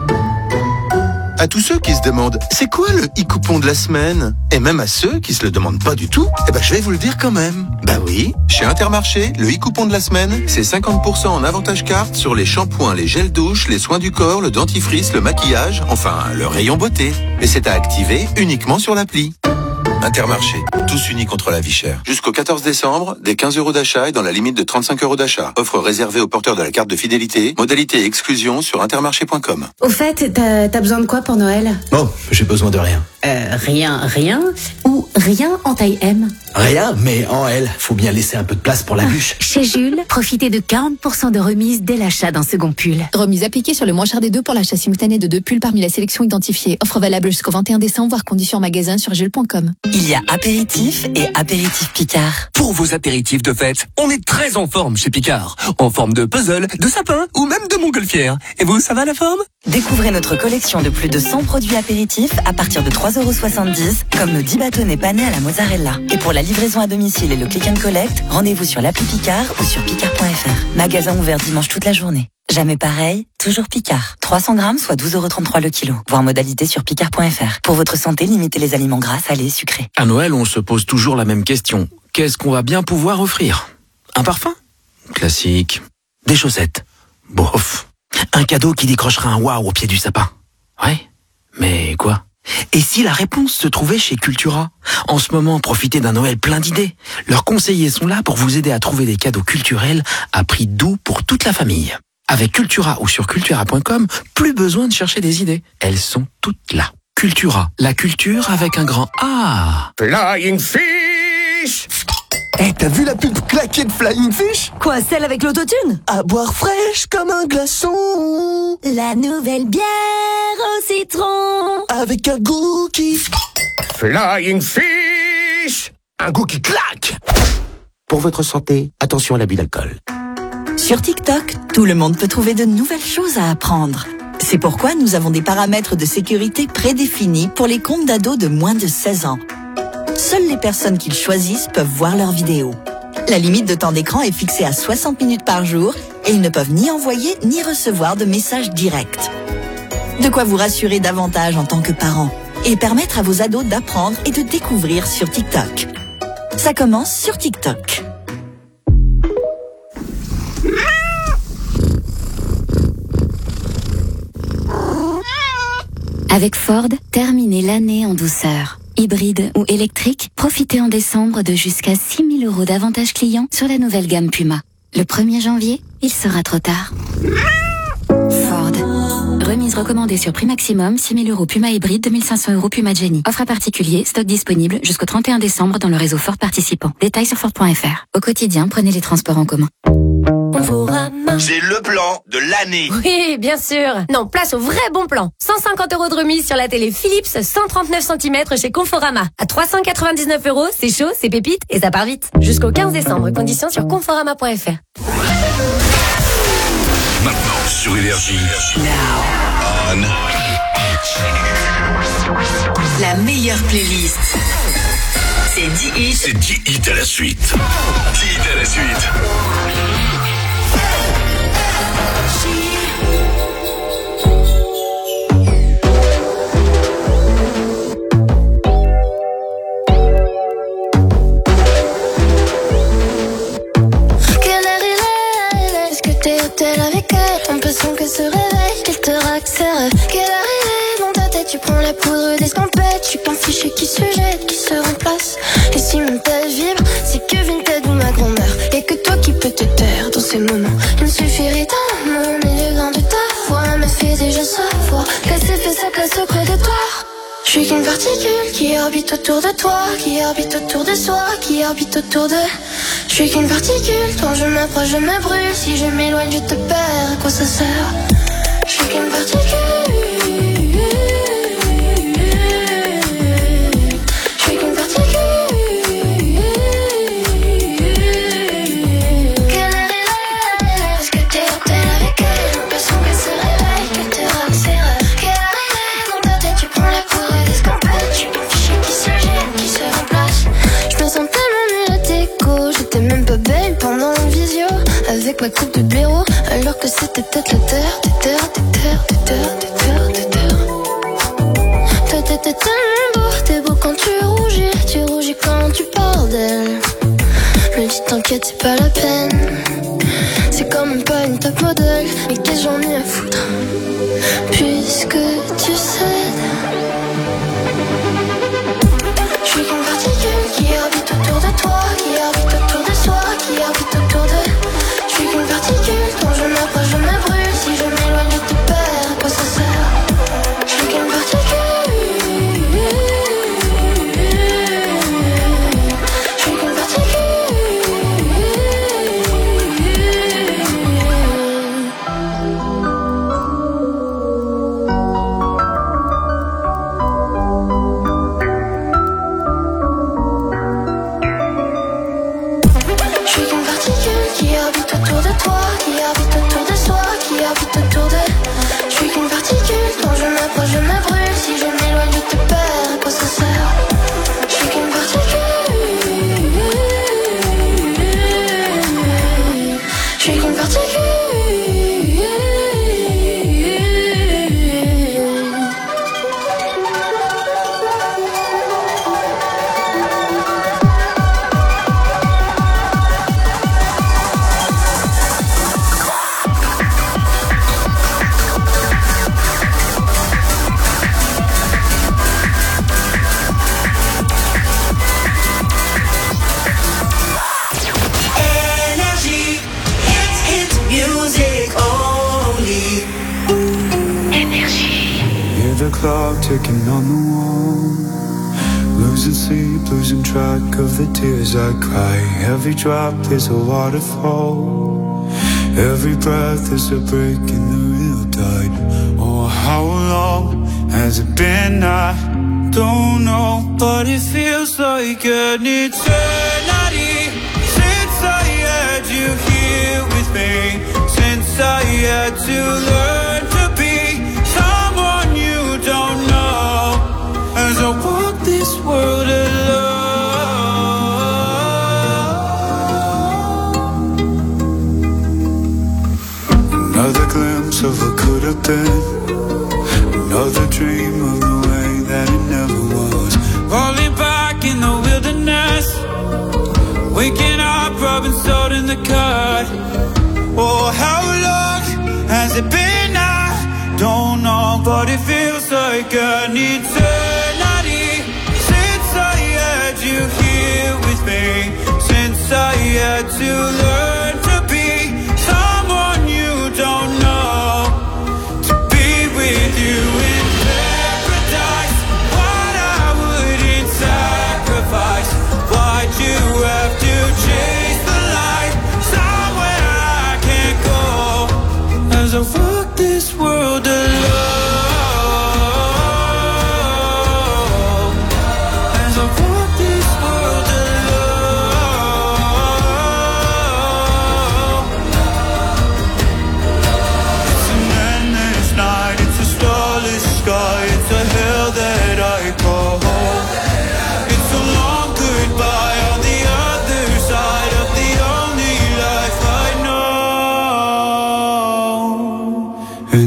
À tous ceux qui se demandent, c'est quoi le e-coupon de la semaine? Et même à ceux qui se le demandent pas du tout, eh ben je vais vous le dire quand même. Bah oui, chez Intermarché, le e-coupon de la semaine, c'est 50% en avantage carte sur les shampoings, les gels douche, les soins du corps, le dentifrice, le maquillage, enfin le rayon beauté. Et c'est à activer uniquement sur l'appli. Intermarché, tous unis contre la vie chère. Jusqu'au 14 décembre, des 15 € d'achat et dans la limite de 35 € d'achat. Offre réservée aux porteurs de la carte de fidélité. Modalité et exclusion sur intermarché.com. Au fait, t'as besoin de quoi pour Noël? Oh, j'ai besoin de rien. Rien ou rien en taille M? Rien, mais en L. Faut bien laisser un peu de place pour la bûche. Chez Jules, profitez de 40% de remise dès l'achat d'un second pull. Remise appliquée sur le moins cher des deux pour l'achat simultané de 2 pulls parmi la sélection identifiée. Offre valable jusqu'au 21 décembre, voire conditions en magasin sur jules.com. Il y a apéritif et apéritif Picard. Pour vos apéritifs de fête, on est très en forme chez Picard. En forme de puzzle, de sapin ou même de montgolfière. Et vous, ça va la forme? Découvrez notre collection de plus de 100 produits apéritifs à partir de 3,70 €, comme nos 10 bâtonnets panés à la mozzarella. Et pour la livraison à domicile et le click and collect, rendez-vous sur l'appli Picard ou sur picard.fr. Magasin ouvert dimanche toute la journée. Jamais pareil, toujours Picard. 300 grammes, soit 12,33 € le kilo. Voir modalité sur picard.fr. Pour votre santé, limitez les aliments gras, salés et sucrés. À Noël, on se pose toujours la même question. Qu'est-ce qu'on va bien pouvoir offrir? Un parfum? Classique. Des chaussettes? Bof. Un cadeau qui décrochera un waouh au pied du sapin? Ouais. Mais quoi? Et si la réponse se trouvait chez Cultura? En ce moment, profitez d'un Noël plein d'idées. Leurs conseillers sont là pour vous aider à trouver des cadeaux culturels à prix doux pour toute la famille. Avec Cultura ou sur cultura.com, plus besoin de chercher des idées. Elles sont toutes là. Cultura, la culture avec un grand A. Flying Fish! Eh, t'as vu la pub claquée de Flying Fish? Quoi, celle avec l'autotune? À boire fraîche comme un glaçon. La nouvelle bière au citron. Avec un goût qui... Flying Fish! Un goût qui claque! Pour votre santé, attention à l'abus d'alcool. Sur TikTok, tout le monde peut trouver de nouvelles choses à apprendre. C'est pourquoi nous avons des paramètres de sécurité prédéfinis pour les comptes d'ados de moins de 16 ans. Seules les personnes qu'ils choisissent peuvent voir leurs vidéos. La limite de temps d'écran est fixée à 60 minutes par jour et ils ne peuvent ni envoyer ni recevoir de messages directs. De quoi vous rassurer davantage en tant que parent et permettre à vos ados d'apprendre et de découvrir sur TikTok. Ça commence sur TikTok. Avec Ford, terminez l'année en douceur. Hybride ou électrique, profitez en décembre de jusqu'à 6 000 € d'avantages clients sur la nouvelle gamme Puma. Le 1er janvier, il sera trop tard. Ford. Remise recommandée sur prix maximum, 6 000 € Puma hybride, 2 500 € Puma Jenny. Offre à particulier, stock disponible jusqu'au 31 décembre dans le réseau Ford participant. Détails sur Ford.fr. Au quotidien, prenez les transports en commun. C'est le plan de l'année. Oui, bien sûr. Non, place au vrai bon plan. 150 € de remise sur la télé Philips 139 cm chez Conforama. À 399 €, c'est chaud, c'est pépite et ça part vite. Jusqu'au 15 décembre, conditions sur conforama.fr. Maintenant sur Énergie. On. La meilleure playlist. C'est 10 hits. C'est 10 hits à la suite. 10 hits à la suite. L'impression que ce réveil, qu'elle te raque ses rêves. Quelle heure il est dans ta tête, tu prends la poudre d'escampette. Je suis qu'un fichier qui se jette, qui se remplace. Et si mon tel vibre, c'est que Vinted ou ma grand-mère. Et que toi qui peux te taire dans ces moments. Il me suffirait d'un mot au milieu grain de ta voix me fait déjà savoir qu'elle s'est fait sa place auprès de toi. Je suis qu'une particule qui orbite autour de toi, qui orbite autour de soi, qui orbite autour de... Je suis qu'une particule, quand je m'approche je me brûle. Si je m'éloigne je te perds, à quoi ça sert? Je suis qu'une particule. Je suis qu'une particule. Quelle heure il est? Est-ce que t'es hôtel avec elle? L'impression qu'elle se réveille, qu'elle te rappe ses rêves. Quelle heure il est? Dans ta tête tu prends la poudre d'escampette. Je suis qu'un fichier qui se jette, qui se remplace. Je me sens tellement nulle à déco. J'étais même pas belle pendant le visio avec ma coupe de blaireau, alors que c'était peut-être la terre, des terres, des terres, des terres, des terres, des terres. Toi t'étais tellement beau, t'es beau quand tu rougis quand tu parles d'elle. Je me dis t'inquiète c'est pas la peine, c'est quand même pas une top modèle. Mais qu'est-ce que j'en ai à foutre, puisque tu cèdes. Je suis qu'une particule qui orbite autour de toi, qui orbite autour de soi, qui orbite autour de... Je suis qu'une particule, quand je m'approche je me brûle. Si je m'éloigne je te perds, à quoi ça sert? Je suis qu'une particule. Je suis qu'une particule. Qui orbite autour de toi, qui orbite autour de soi, qui orbite autour de... Je suis qu'une particule, quand je m'approche je me brûle. Si je m'éloigne je te perds, à quoi ça sert? Je suis qu'une particule. Je suis qu'une particule. The clock ticking on the wall, losing sleep, losing track of the tears I cry. Every drop is a waterfall, every breath is a break in the real tide. Oh, how long has it been? I don't know, but it feels like an eternity since I had you here with me, since I had to learn to be someone you don't know, as I walk this world alone. Another glimpse of what could have been, another dream of the way that it never was. Falling back in the wilderness, waking up, rubbing salt in the cut. Oh, how long has it been? Don't know, but it feels like an eternity since I had you here with me, since I had to learn to be someone you don't know, to be with you in paradise. What I wouldn't sacrifice, why'd you have to chase the light somewhere I can't go, as I walk this world alone, as I walk this world alone. It's an endless night, it's a starless sky, it's a hell that I call home. It's a long goodbye.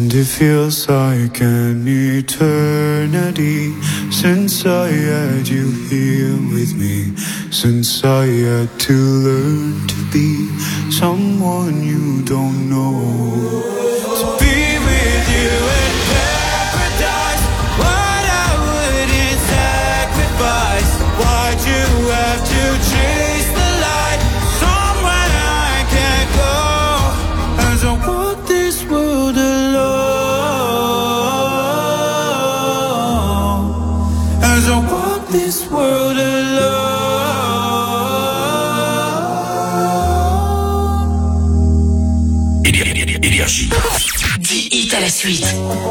And it feels like an eternity since I had you here with me, since I had to learn to be someone you don't know. To be with you in paradise, what I wouldn't sacrifice. Why'd you have to chase the light somewhere I can't go? As I walk this world alone, as I walk this world alone. Énergie. 10 hits à la suite.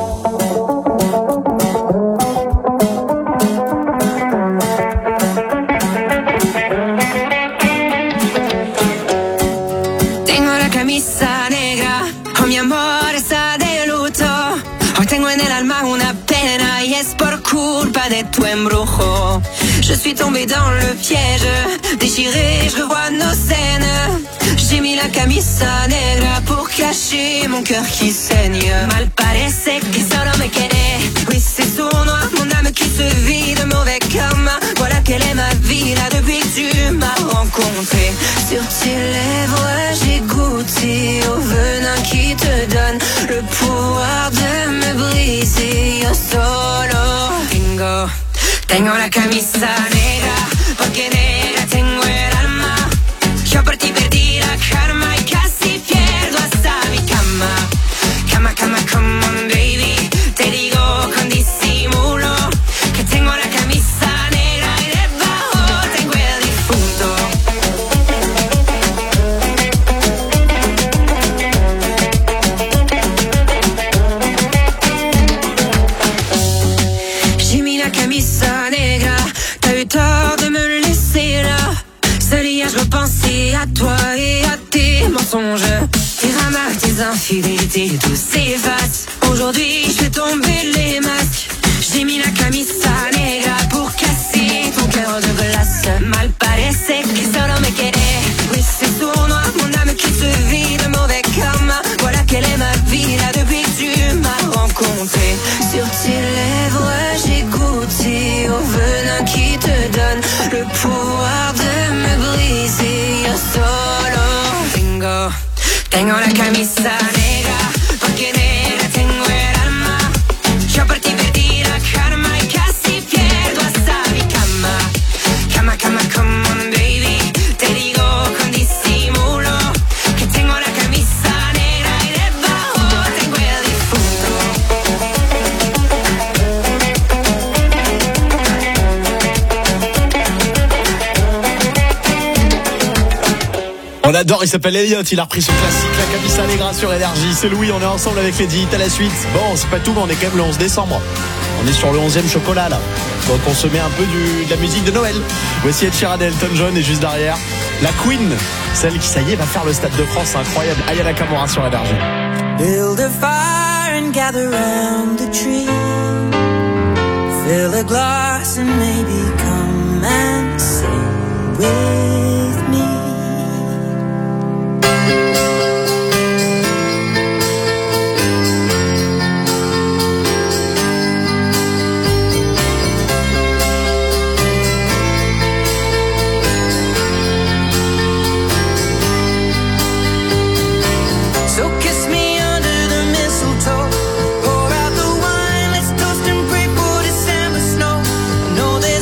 Tengo la camisa negra, oh mi amor está de luto. Hoy tengo en el alma una pena y es por culpa de tu embrujo. Je suis tombée dans le piège, déchirée, je revois nos scènes. J'ai mis la camisa negra pour cacher mon cœur qui saigne. Mal parece que solo me quedé. Oui, c'est sournois, mon âme qui se vide, mauvais karma. Voilà quelle est ma vie là depuis que tu m'as rencontré. Sur tes lèvres, j'ai goûté au venin qui te donne le pouvoir de me briser. Yo solo tengo la camisa negra, porque negra tengo el alma. Yo por ti perdí la karma y casi pierdo hasta mi cama. Cama, cama, come on baby, te digo con disimulo que tengo la camisa negra y debajo tengo el difunto. J'ai mis la camisa negra, t'as eu tort de me laisser là. Seul hier je repensais à toi et à tes mensonges, tes ramas, tes infidélités, tout s'efface. Aujourd'hui je fais tomber les masques. J'ai mis la camisa negra pour casser ton cœur de glace. Mal parece que solo me quedé. Oui, c'est sournois, mon âme qui se vide, mauvais karma. Voilà quelle est ma vie là depuis que tu m'as rencontré. Sur tes lèvres j'ai goûté au venin qui te donne le pouvoir de me briser. Yo solo tengo la camisa negra, porque negra tengo el alma. Yo por ti perdí la karma y casi pierdo hasta mi cama. Cama, cama, come on baby, te digo con disimulo que tengo la camisa negra y debajo tengo el difunto. On adore, il s'appelle Elliot, il a repris ce classique, la Camisa Negra sur Énergie. C'est Louis, on est ensemble avec les 10 hits à la suite. Bon, c'est pas tout, mais on est quand même le 11 décembre. On est sur le 11e chocolat là. Donc on se met un peu de la musique de Noël. Voici Ed Sheeran et Elton John et juste derrière, la Queen, celle qui ça y est va faire le Stade de France, c'est incroyable. Aya Nakamura sur Énergie. Build a fire and gather round the tree. Fill a glass and maybe come and sing with me. So kiss me under the mistletoe. Pour out the wine, let's toast and pray for December snow. I know that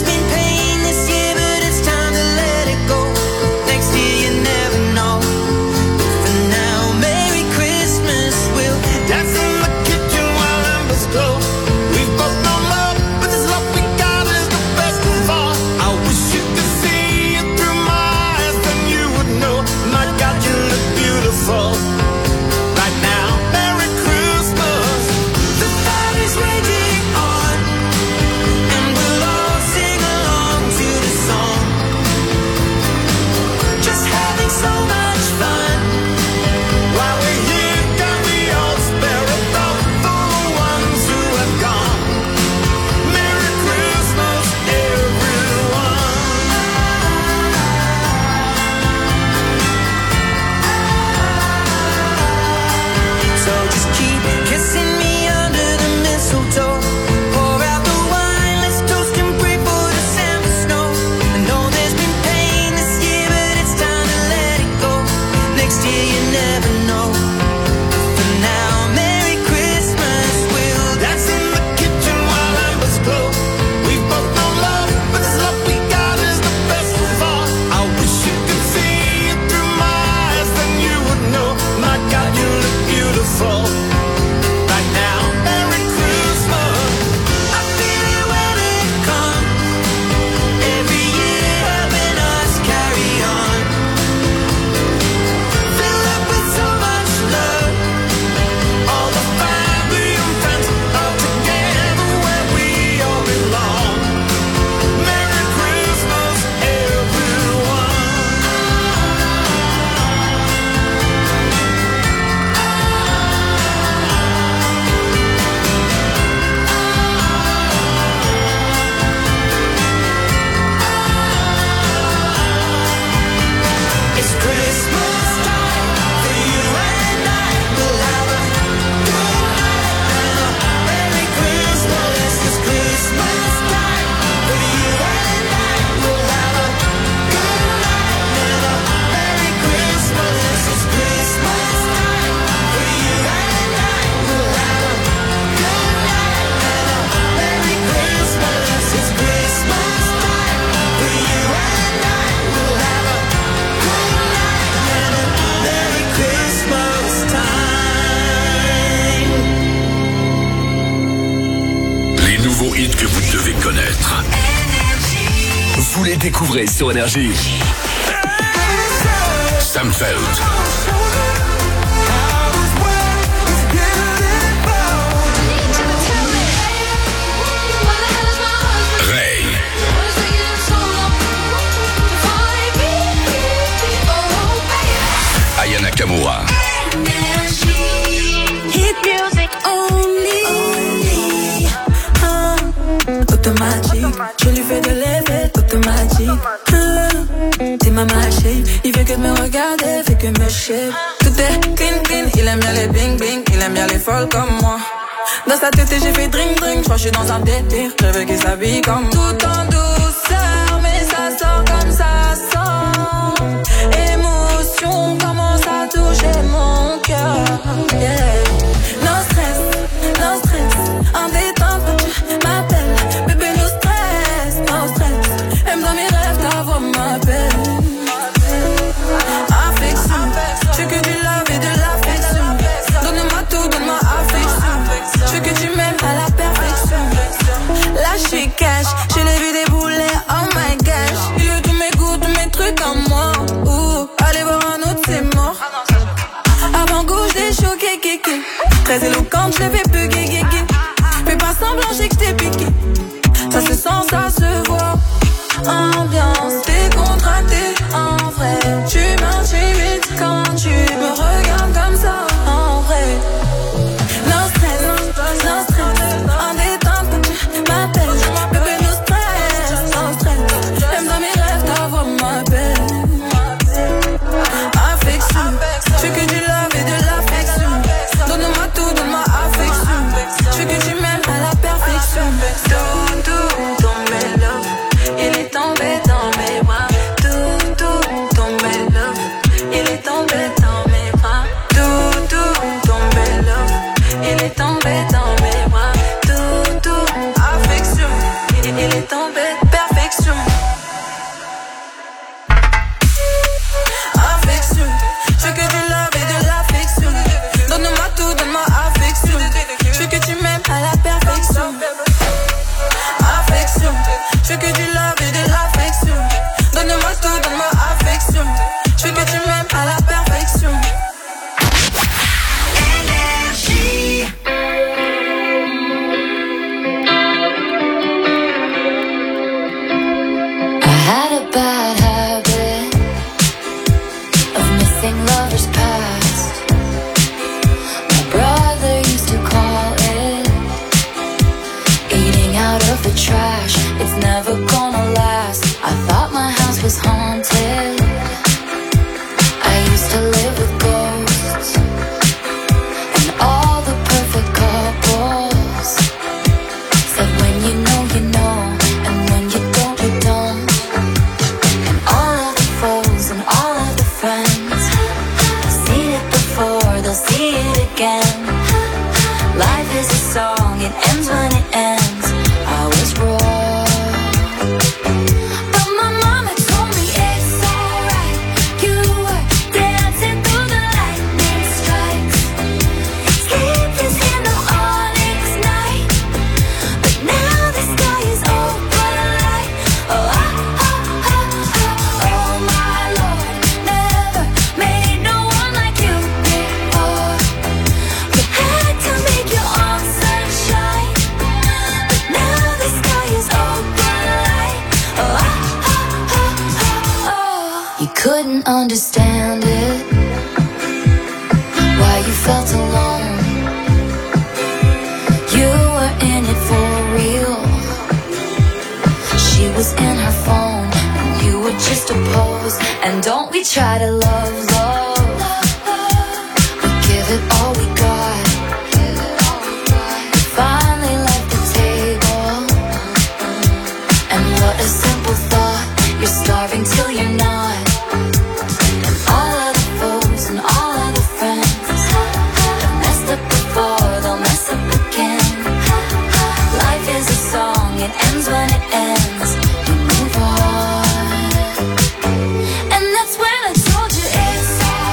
vous les découvrez sur Énergie. Sam Feld. Ray. Aya Nakamura. Hit music only. Automatique, je lui fais de l'effet automatique. T'es ma machine, il veut que de me regarder, fait que me shape. Tout est clean clean, il aime bien les bling bling, il aime bien les folles comme moi. Dans sa tête j'ai fait drink drink, j'crois que je suis dans un délire, je veux qu'il s'habille comme tout en douceur, mais ça sort comme ça sort. Émotion commence à toucher mon cœur. Yeah. No stress, en détente, tu m'appelles, bébé no stress, no stress. Aime dans mes rêves, ta voix m'appelle. Affection, je veux que du love et de l'affection. Donne-moi tout, donne-moi affection. Je veux que tu m'aimes à la perfection. Là je suis cash, je l'ai vu débouler, oh my gosh. Il veut tous mes goûts, tous mes trucs en moi. Allez voir un autre, c'est mort. Avant gauche des chocs, kéké. Très éloquente, je l'ai fait plus gué. Fais pas semblant, j'ai que je t'ai piqué. Ça se sent, ça se voit. Ambiance décontractée, en vrai. Tu m'intimides quand tu me regardes comme ça, en vrai. No stress, en détente, tu m'appelles. Bébé, no stress, Aime dans mes rêves, ta voix m'appelle. Affection, je veux que du love et de l'affection. Donne-moi tout, donne-moi affection. Je veux que tu m'aimes à la perfection. Tout, tombé love, il est tombé dans mes bras. Tout, tombé love, il est tombé dans mes bras. Tout, tombé love, il est tombé dans mes bras. Tout, affection, il est tombé perfection. Affection, je veux que du love et de l'affection. Donne-moi tout, donne-moi affection. Je veux que tu m'aimes à la perfection. Affection, je veux que du love et de l'affection. Donne-moi tout, donne-moi affection. Je veux que tu m'aimes à la perfection. Énergie. I had a bad habit of missing lovers past. My brother used to call it eating out of the trash. It's never gonna last. I thought my house was haunted. I used to live with ghosts and all the perfect couples. Said when you know, and when you don't, you don't. And all of the foes and all of the friends, seen it before, they'll see it again. Life is a song, it ends when it ends. I was wrong, but my mama told me it's alright. You were dancing through the lightning strikes. Keep this candle on ignite. But now the sky is open light. Oh, oh my Lord, never made no one like you before. You had to make your own sunshine. But now the sky is open light. Oh, you couldn't understand it, why you felt alone. You were in it for real. She was in her phone, and you were just a pose. And don't we try to love, we give it all we got. We finally left the table, and what a simple thought. You're starving till you're not. And all of the foes and all of the friends have messed up before, they'll mess up again. Life is a song, it ends when it ends. You move on. And that's when I told you it's alright.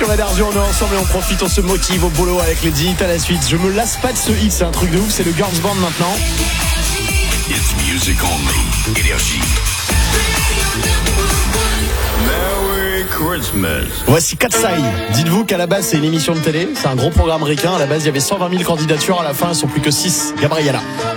sur Énergie, on est ensemble et on profite, on se motive au boulot avec les 10 hits à la suite. Je me lasse pas de ce hit, c'est un truc de ouf, c'est le Girls Band maintenant. It's music only. Énergie. Merry Christmas. Voici Katsai. Dites-vous qu'à la base c'est une émission de télé, c'est un gros programme ricain. À la base il y avait 120 000 candidatures, à la fin elles sont plus que 6. Gabriella.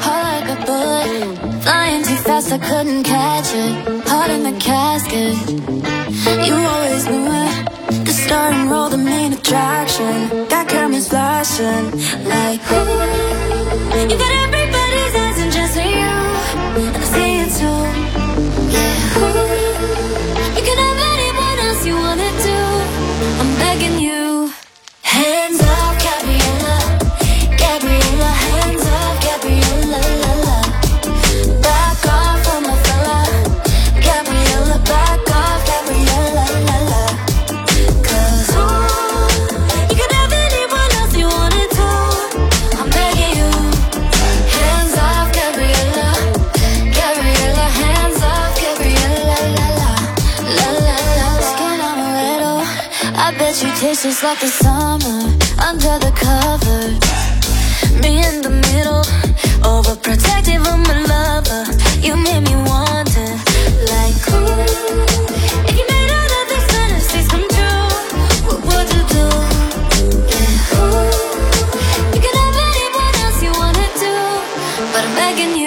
Flying too fast, I couldn't catch it. Heart in the casket. You always knew it. The star and roll, the main attraction. Got cameras flashing like ooh. You got everybody's eyes and just you. And I see it too. Yeah. Ooh. You can have anyone else you wanna do. I'm begging you. Hands up, Gabriella. Gabriella, hands up, Gabriella. La, la. Back off from my fella. Gabriella, back off, Gabriella, la la. 'Cause you can have anyone else you wanna do. I'm begging you. Hands off, Gabriella. Gabriella, hands off, Gabriella, la la. La la la. Skin on a riddle. I bet you taste just like the summer under the covers. Me in the middle, overprotective of my lover. You made me want it, like ooh. If you made all of these fantasies come true, what would you do? Yeah, ooh. You can have anyone else you wanna do, but I'm begging you.